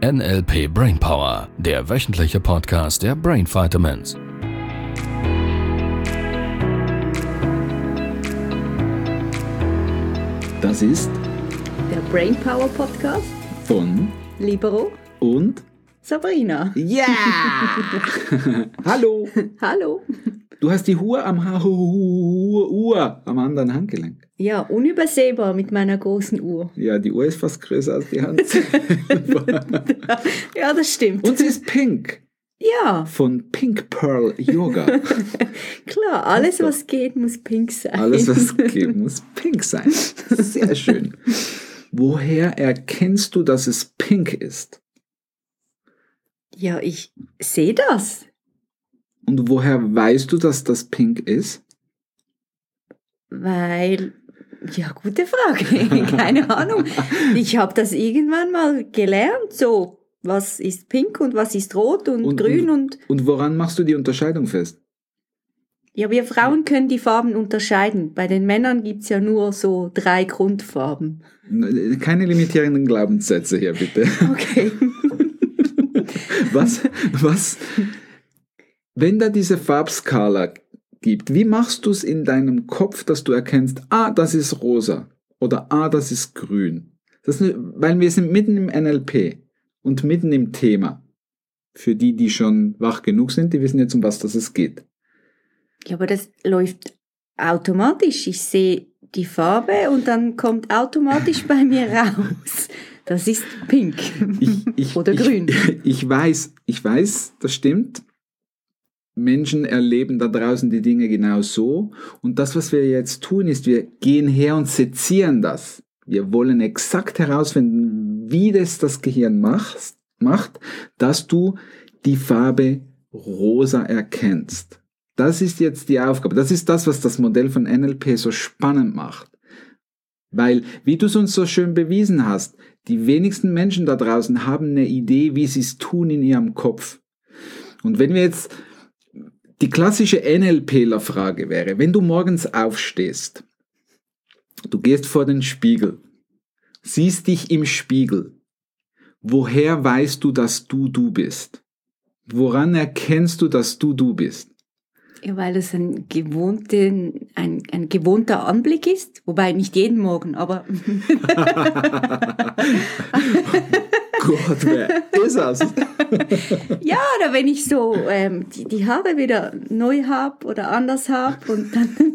NLP Brainpower, der wöchentliche Podcast der Brain Vitamins. Das ist der Brainpower Podcast von Libero und Sabrina. Ja! Yeah! Hallo! Hallo! Du hast die Uhr am anderen Handgelenk. Ja, unübersehbar mit meiner großen Uhr. Ja, die Uhr ist fast größer als die Hand. Ja, das stimmt. Und sie ist pink. Ja. Von Pink Pearl Yoga. Klar, alles was geht, muss pink sein. Alles was geht, muss pink sein. Sehr schön. Woher erkennst du, dass es pink ist? Ja, ich sehe das. Und woher weißt du, dass das pink ist? Weil, ja, gute Frage. Keine Ahnung. Ich habe das irgendwann mal gelernt, so, was ist pink und was ist rot und grün und... Und woran machst du die Unterscheidung fest? Ja, wir Frauen können die Farben unterscheiden. Bei den Männern gibt's ja nur so 3 Grundfarben. Keine limitierenden Glaubenssätze hier, bitte. Okay. Was, wenn da diese Farbskala gibt, wie machst du es in deinem Kopf, dass du erkennst, das ist rosa oder das ist grün? Weil wir sind mitten im NLP und mitten im Thema. Für die schon wach genug sind, die wissen jetzt, um was es geht. Ja, aber das läuft automatisch. Ich sehe die Farbe und dann kommt automatisch bei mir raus. Das ist pink oder grün. Ich weiß, das stimmt. Menschen erleben da draußen die Dinge genau so. Und das, was wir jetzt tun, ist, wir gehen her und sezieren das. Wir wollen exakt herausfinden, wie das Gehirn macht, dass du die Farbe rosa erkennst. Das ist jetzt die Aufgabe. Das ist das, was das Modell von NLP so spannend macht. Weil, wie du es uns so schön bewiesen hast, die wenigsten Menschen da draußen haben eine Idee, wie sie es tun in ihrem Kopf. Und wenn wir jetzt die klassische NLPler-Frage wäre, wenn du morgens aufstehst, du gehst vor den Spiegel, siehst dich im Spiegel, woher weißt du, dass du bist? Woran erkennst du, dass du bist? Ja, weil es ein gewohnter Anblick ist, wobei nicht jeden Morgen, aber... Gott, wer ist das? Ja, oder wenn ich so die Haare wieder neu habe oder anders habe und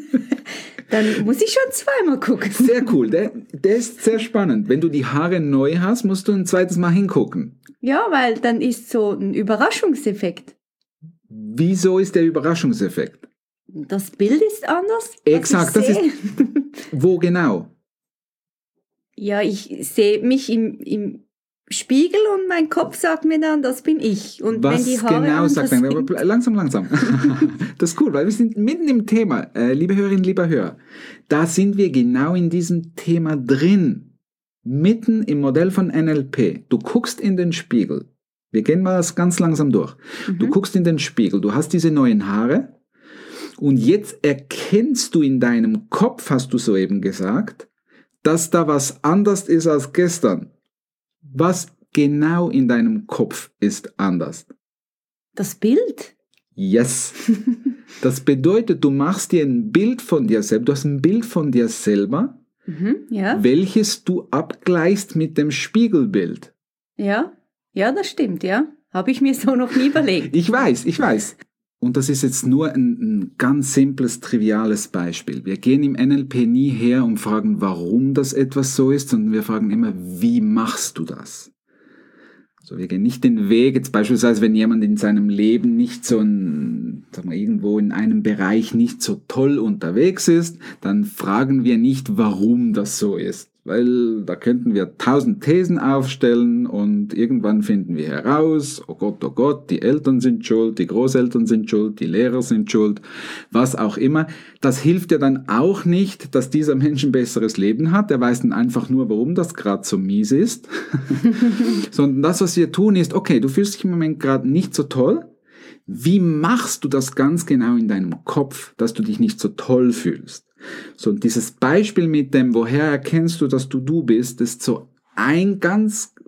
dann muss ich schon zweimal gucken. Sehr cool, der ist sehr spannend. Wenn du die Haare neu hast, musst du ein zweites Mal hingucken. Ja, weil dann ist so ein Überraschungseffekt. Wieso ist der Überraschungseffekt? Das Bild ist anders. Exakt, das ist... Wo genau? Ja, ich sehe mich im Spiegel und mein Kopf sagt mir dann, das bin ich. Und was wenn die Haare genau sagt dann? sind, Langsam. Das ist cool, weil wir sind mitten im Thema. Liebe Hörerinnen, lieber Hörer, da sind wir genau in diesem Thema drin. Mitten im Modell von NLP. Du guckst in den Spiegel. Wir gehen mal das ganz langsam durch. Du guckst in den Spiegel, du hast diese neuen Haare und jetzt erkennst du in deinem Kopf, hast du soeben gesagt, dass da was anders ist als gestern. Was genau in deinem Kopf ist anders? das Bild. Yes. Das bedeutet, du machst dir ein Bild von dir selbst, du hast ein Bild von dir selber, Ja. welches du abgleichst mit dem Spiegelbild. Ja, das stimmt, ja. Habe ich mir so noch nie überlegt. Ich weiß. Und das ist jetzt nur ein ganz simples, triviales Beispiel. Wir gehen im NLP nie her und fragen, warum das etwas so ist, sondern wir fragen immer, wie machst du das? Also wir gehen nicht den Weg, jetzt beispielsweise, wenn jemand in seinem Leben nicht so irgendwo in einem Bereich nicht so toll unterwegs ist, dann fragen wir nicht, warum das so ist. Weil da könnten wir 1000 Thesen aufstellen und irgendwann finden wir heraus, oh Gott, die Eltern sind schuld, die Großeltern sind schuld, die Lehrer sind schuld, was auch immer. Das hilft ja dann auch nicht, dass dieser Mensch ein besseres Leben hat. Der weiß dann einfach nur, warum das gerade so mies ist. Sondern das, was wir tun, ist, okay, du fühlst dich im Moment gerade nicht so toll. Wie machst du das ganz genau in deinem Kopf, dass du dich nicht so toll fühlst? So, und dieses Beispiel mit dem, woher erkennst du, dass du bist, ist so ein ganz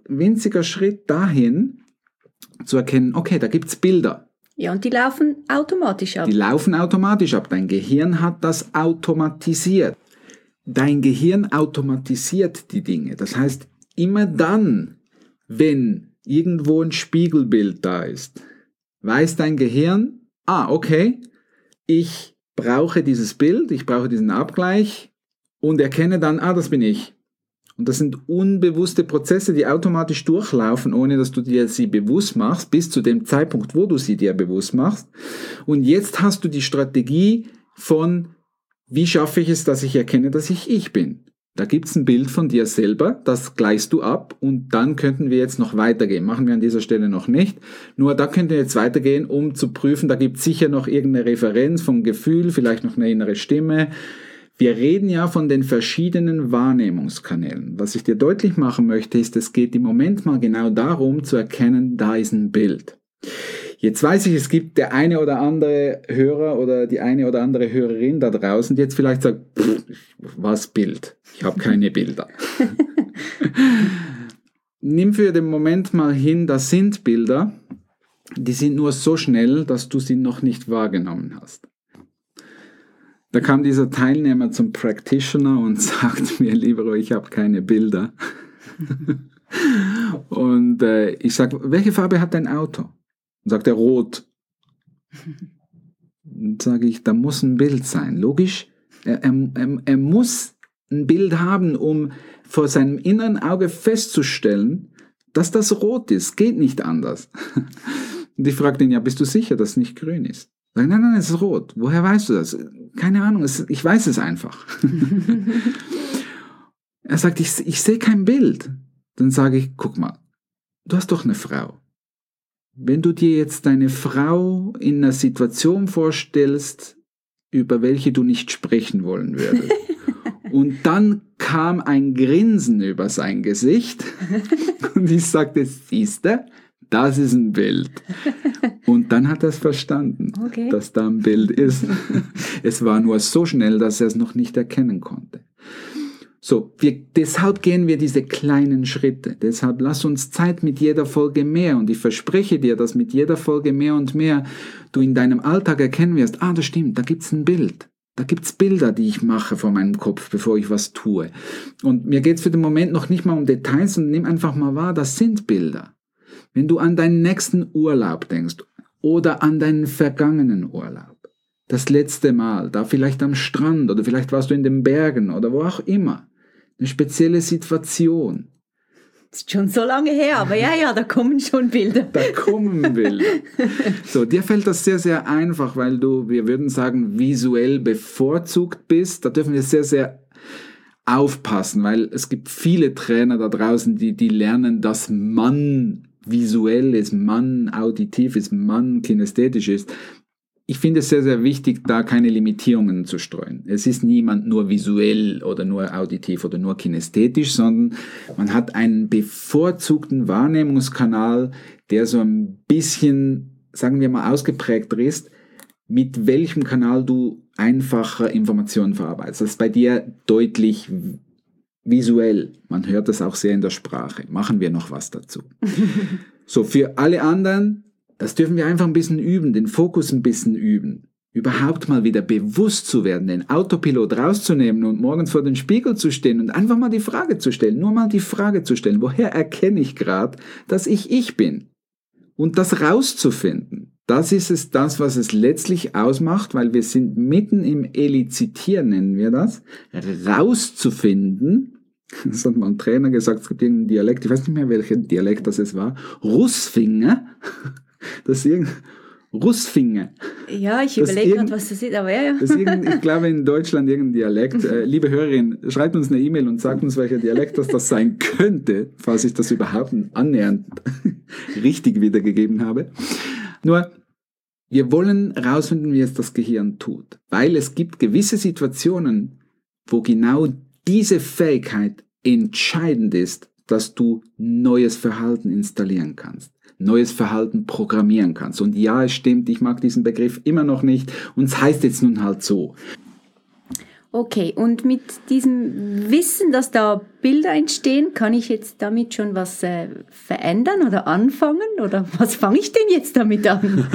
winziger Schritt dahin, zu erkennen, okay, da gibt es Bilder. Ja, und die laufen automatisch ab. Die laufen automatisch ab. Dein Gehirn hat das automatisiert. Dein Gehirn automatisiert die Dinge. Das heißt, immer dann, wenn irgendwo ein Spiegelbild da ist, weiß dein Gehirn, okay, ich brauche dieses Bild, ich brauche diesen Abgleich und erkenne dann, das bin ich. Und das sind unbewusste Prozesse, die automatisch durchlaufen, ohne dass du dir sie bewusst machst, bis zu dem Zeitpunkt, wo du sie dir bewusst machst. Und jetzt hast du die Strategie von, wie schaffe ich es, dass ich erkenne, dass ich bin. Da gibt es ein Bild von dir selber, das gleichst du ab und dann könnten wir jetzt noch weitergehen. Machen wir an dieser Stelle noch nicht. Nur da könnten wir jetzt weitergehen, um zu prüfen, da gibt es sicher noch irgendeine Referenz vom Gefühl, vielleicht noch eine innere Stimme. Wir reden ja von den verschiedenen Wahrnehmungskanälen. Was ich dir deutlich machen möchte, ist, es geht im Moment mal genau darum zu erkennen, da ist ein Bild. Jetzt weiß ich, es gibt der eine oder andere Hörer oder die eine oder andere Hörerin da draußen, die jetzt vielleicht sagt, was Bild? Ich habe keine Bilder. Nimm für den Moment mal hin, das sind Bilder, die sind nur so schnell, dass du sie noch nicht wahrgenommen hast. Da kam dieser Teilnehmer zum Practitioner und sagt mir, lieber, ich habe keine Bilder. Und ich sage, welche Farbe hat dein Auto? Und sagt er, rot. Und sage ich, da muss ein Bild sein. Logisch, er muss ein Bild haben, um vor seinem inneren Auge festzustellen, dass das rot ist. Geht nicht anders. Und ich fragte ihn, ja, bist du sicher, dass es nicht grün ist? Sag, nein, es ist rot. Woher weißt du das? Keine Ahnung, ich weiß es einfach. Er sagt, ich sehe kein Bild. Dann sage ich, guck mal, du hast doch eine Frau. Wenn du dir jetzt deine Frau in einer Situation vorstellst, über welche du nicht sprechen wollen würdest, und dann kam ein Grinsen über sein Gesicht und ich sagte, siehste, das ist ein Bild. Und dann hat er es verstanden, dass da ein Bild ist. Es war nur so schnell, dass er es noch nicht erkennen konnte. So, deshalb gehen wir diese kleinen Schritte. Deshalb lass uns Zeit mit jeder Folge mehr. Und ich verspreche dir, dass mit jeder Folge mehr und mehr du in deinem Alltag erkennen wirst, das stimmt, da gibt's ein Bild. Da gibt's Bilder, die ich mache vor meinem Kopf, bevor ich was tue. Und mir geht's für den Moment noch nicht mal um Details, und nimm einfach mal wahr, das sind Bilder. Wenn du an deinen nächsten Urlaub denkst oder an deinen vergangenen Urlaub, das letzte Mal, da vielleicht am Strand oder vielleicht warst du in den Bergen oder wo auch immer, eine spezielle Situation. Das ist schon so lange her, aber ja, da kommen schon Bilder. Da kommen Bilder. So, dir fällt das sehr, sehr einfach, weil du, wir würden sagen, visuell bevorzugt bist. Da dürfen wir sehr, sehr aufpassen, weil es gibt viele Trainer da draußen, die lernen, dass man visuell ist, man auditiv ist, man kinästhetisch ist. Ich finde es sehr, sehr wichtig, da keine Limitierungen zu streuen. Es ist niemand nur visuell oder nur auditiv oder nur kinästhetisch, sondern man hat einen bevorzugten Wahrnehmungskanal, der so ein bisschen, sagen wir mal, ausgeprägter ist, mit welchem Kanal du einfacher Informationen verarbeitest. Das ist bei dir deutlich visuell. Man hört das auch sehr in der Sprache. Machen wir noch was dazu. So, für alle anderen, das dürfen wir einfach ein bisschen üben, den Fokus ein bisschen üben. Überhaupt mal wieder bewusst zu werden, den Autopilot rauszunehmen und morgens vor den Spiegel zu stehen und einfach mal die Frage zu stellen, nur mal die Frage zu stellen, woher erkenne ich gerade, dass ich bin? Und das rauszufinden, das ist es, das, was es letztlich ausmacht, weil wir sind mitten im Elizitieren, nennen wir das, rauszufinden. Das hat mal ein Trainer gesagt, es gibt irgendeinen Dialekt, ich weiß nicht mehr, welcher Dialekt das war, Russfinger. Das ist Russfinger. Ja, ich überlege gerade, was das ist, aber ja. Das ist ich glaube in Deutschland irgendein Dialekt. Liebe Hörerin, schreibt uns eine E-Mail und sagt uns, welcher Dialekt das sein könnte, falls ich das überhaupt annähernd richtig wiedergegeben habe. Nur, wir wollen herausfinden, wie es das Gehirn tut. Weil es gibt gewisse Situationen, wo genau diese Fähigkeit entscheidend ist, dass du neues Verhalten installieren kannst. Neues Verhalten programmieren kannst. Und ja, es stimmt, ich mag diesen Begriff immer noch nicht und es heißt jetzt nun halt so. Okay, und mit diesem Wissen, dass da Bilder entstehen, kann ich jetzt damit schon was verändern oder anfangen? Oder was fange ich denn jetzt damit an?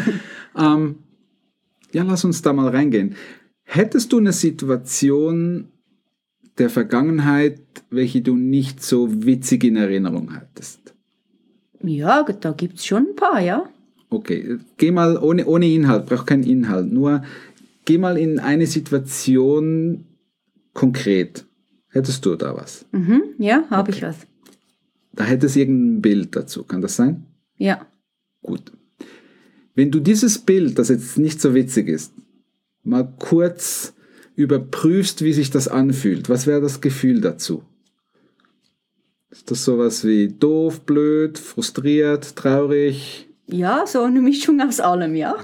Ja, lass uns da mal reingehen. Hättest du eine Situation der Vergangenheit, welche du nicht so witzig in Erinnerung hattest? Ja, da gibt es schon ein paar, ja. Okay, geh mal ohne Inhalt, brauch keinen Inhalt, nur geh mal in eine Situation konkret. Hättest du da was? Ja, habe ich was. Da hättest du irgendein Bild dazu, kann das sein? Ja. Gut. Wenn du dieses Bild, das jetzt nicht so witzig ist, mal kurz überprüfst, wie sich das anfühlt, was wäre das Gefühl dazu? Ist das sowas wie doof, blöd, frustriert, traurig? Ja, so eine Mischung aus allem, ja.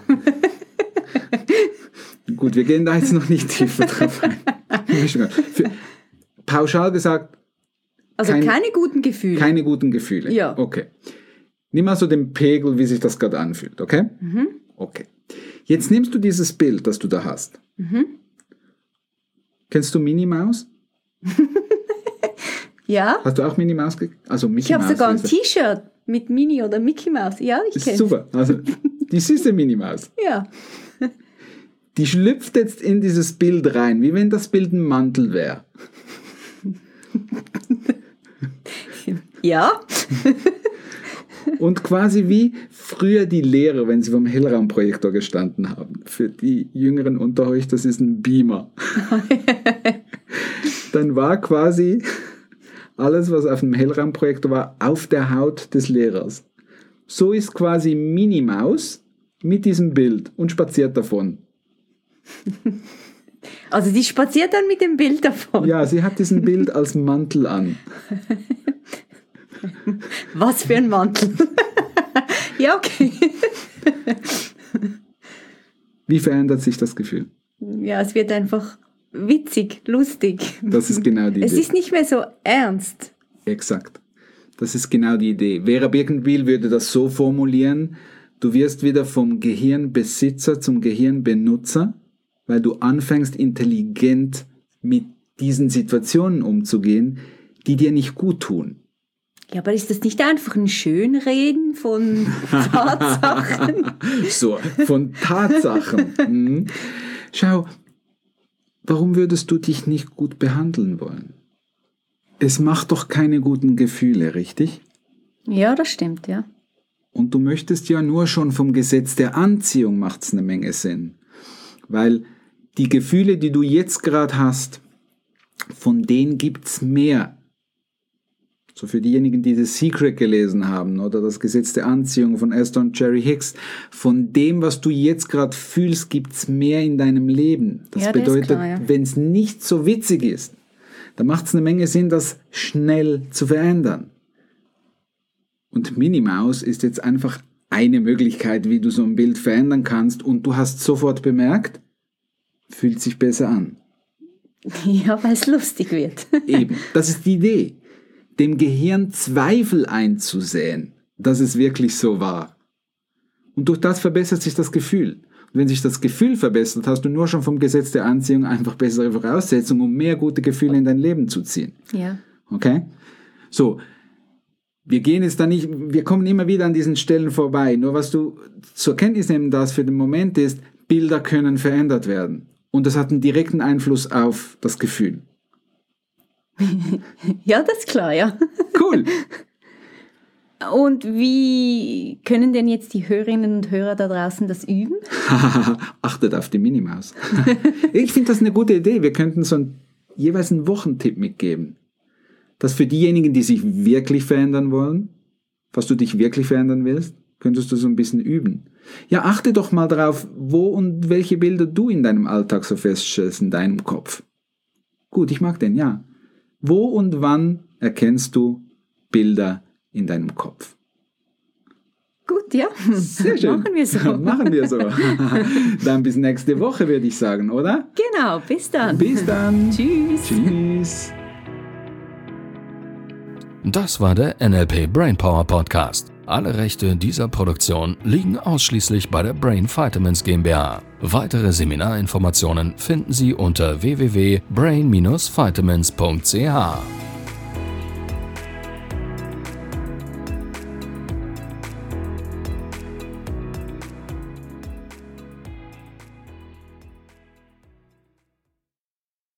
Gut, wir gehen da jetzt noch nicht tiefer drauf ein. Pauschal gesagt, also keine guten Gefühle. Keine guten Gefühle. Ja. Okay. Nimm mal so den Pegel, wie sich das gerade anfühlt, okay? Okay. Jetzt nimmst du dieses Bild, das du da hast. Kennst du Minnie Maus? Ja. Hast du auch Minnie Maus? Also Mickey ich habe Maus, sogar ein T-Shirt mit Minnie oder Mickey Maus. Ja, ich kenne es. Super. Also die süße Minnie Maus. Ja. Die schlüpft jetzt in dieses Bild rein, wie wenn das Bild ein Mantel wäre. Ja. Und quasi wie früher die Lehrer, wenn sie vom Hellraumprojektor gestanden haben. Für die Jüngeren unter euch, das ist ein Beamer. Dann war quasi alles, was auf dem Hellraumprojektor war, auf der Haut des Lehrers. So ist quasi Minnie Maus mit diesem Bild und spaziert davon. Also die spaziert dann mit dem Bild davon? Ja, sie hat diesen Bild als Mantel an. Was für ein Mantel. Ja, okay. Wie verändert sich das Gefühl? Ja, es wird einfach witzig, lustig. Das ist genau die Idee. Es ist nicht mehr so ernst. Exakt. Das ist genau die Idee. Vera Birkenbiel würde das so formulieren: Du wirst wieder vom Gehirnbesitzer zum Gehirnbenutzer, weil du anfängst, intelligent mit diesen Situationen umzugehen, die dir nicht gut tun. Ja, aber ist das nicht einfach ein Schönreden von Tatsachen? So, von Tatsachen. Schau, warum würdest du dich nicht gut behandeln wollen? Es macht doch keine guten Gefühle, richtig? Ja, das stimmt, ja. Und du möchtest ja nur schon vom Gesetz der Anziehung macht's eine Menge Sinn. Weil die Gefühle, die du jetzt gerade hast, von denen gibt's mehr. So für diejenigen, die The Secret gelesen haben oder das Gesetz der Anziehung von Esther und Jerry Hicks, von dem, was du jetzt gerade fühlst, gibt's mehr in deinem Leben. Das ja, bedeutet, ja. wenn es nicht so witzig ist, dann macht's eine Menge Sinn, das schnell zu verändern. Und Minnie Maus ist jetzt einfach eine Möglichkeit, wie du so ein Bild verändern kannst, und du hast sofort bemerkt, fühlt sich besser an. Ja, weil es lustig wird. Eben, das ist die Idee. Dem Gehirn Zweifel einzusäen, dass es wirklich so war. Und durch das verbessert sich das Gefühl. Und wenn sich das Gefühl verbessert, hast du nur schon vom Gesetz der Anziehung einfach bessere Voraussetzungen, um mehr gute Gefühle in dein Leben zu ziehen. Ja. Okay? So, wir kommen immer wieder an diesen Stellen vorbei. Nur was du zur Kenntnis nehmen darfst für den Moment ist, Bilder können verändert werden. Und das hat einen direkten Einfluss auf das Gefühl. Ja, das ist klar, ja. Cool. Und wie können denn jetzt die Hörerinnen und Hörer da draußen das üben? Achtet auf die Minnie Maus. Ich finde das eine gute Idee. Wir könnten so jeweils einen Wochentipp mitgeben. Das für diejenigen, die sich wirklich verändern wollen, was du dich wirklich verändern willst, könntest du so ein bisschen üben. Ja, achte doch mal drauf, wo und welche Bilder du in deinem Alltag so feststellst in deinem Kopf. Gut, ich mag den, ja. Wo und wann erkennst du Bilder in deinem Kopf? Gut, ja. Sehr schön. Machen wir so. Machen wir so. Dann bis nächste Woche, würde ich sagen, oder? Genau, bis dann. Bis dann. Tschüss. Tschüss. Das war der NLP Brainpower Podcast. Alle Rechte dieser Produktion liegen ausschließlich bei der Brain Vitamins GmbH. Weitere Seminarinformationen finden Sie unter www.brain-vitamins.ch.